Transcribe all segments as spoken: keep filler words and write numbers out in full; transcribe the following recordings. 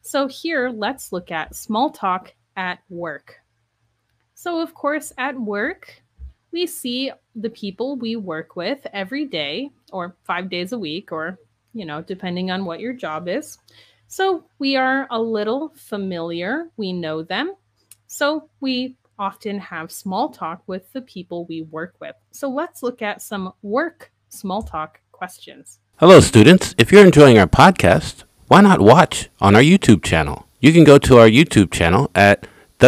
So here, let's look at small talk at work. So of course, at work, we see the people we work with every day or five days a week or, you know, depending on what your job is. So we are a little familiar, we know them. So we often have small talk with the people we work with. So let's look at some work small talk questions. Hello, students. If you're enjoying our podcast, why not watch on our YouTube channel? You can go to our YouTube channel at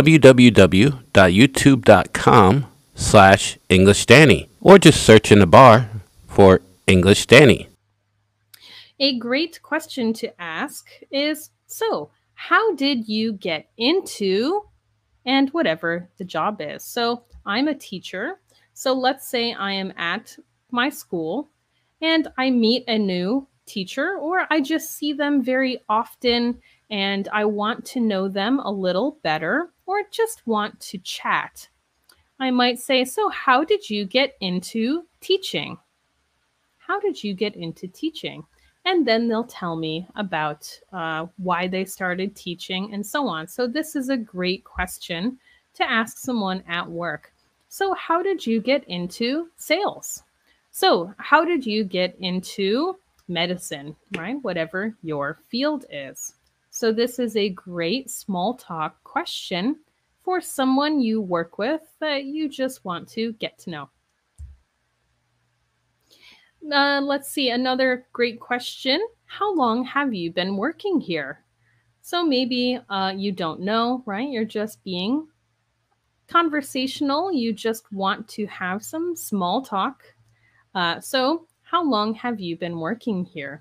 www.youtube.com slash English Danny, or just search in the bar for English Danny. A great question to ask is, so how did you get into and whatever the job is? So I'm a teacher. So let's say I am at my school and I meet a new teacher, or I just see them very often and I want to know them a little better or just want to chat. I might say, so how did you get into teaching? How did you get into teaching? And then they'll tell me about uh, why they started teaching and so on. So this is a great question to ask someone at work. So how did you get into sales? So how did you get into medicine, right? Whatever your field is. So this is a great small talk question for someone you work with that you just want to get to know. Uh, let's see, another great question. How long have you been working here? So maybe uh, you don't know, right? You're just being conversational. You just want to have some small talk. Uh, so how long have you been working here?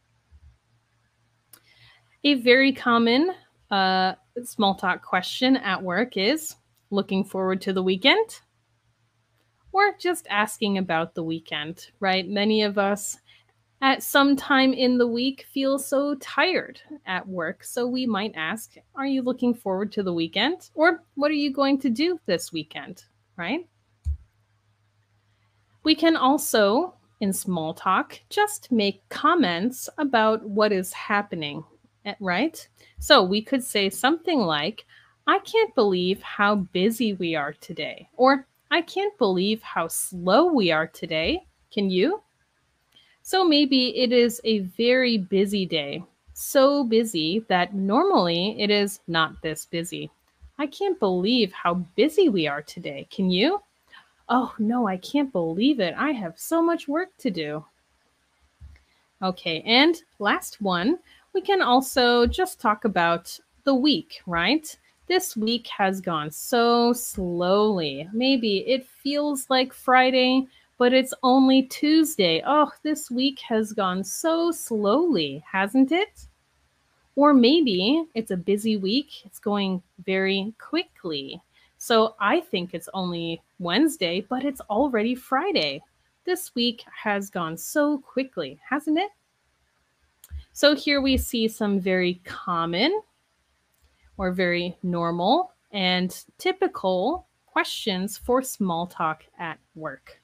A very common uh, small talk question at work is, looking forward to the weekend? Or just asking about the weekend, right? Many of us at some time in the week feel so tired at work. So we might ask, are you looking forward to the weekend? Or what are you going to do this weekend, right? We can also, in small talk, just make comments about what is happening, right? So we could say something like, I can't believe how busy we are today. Or I can't believe how slow we are today. Can you? So maybe it is a very busy day, so busy that normally it is not this busy. I can't believe how busy we are today. Can you? Oh, no, I can't believe it. I have so much work to do. Okay, and last one, we can also just talk about the week, right? This week has gone so slowly. Maybe it feels like Friday, but it's only Tuesday. Oh, this week has gone so slowly, hasn't it? Or maybe it's a busy week, it's going very quickly. So I think it's only Wednesday, but it's already Friday. This week has gone so quickly, hasn't it? So here we see some very common or very normal and typical questions for small talk at work.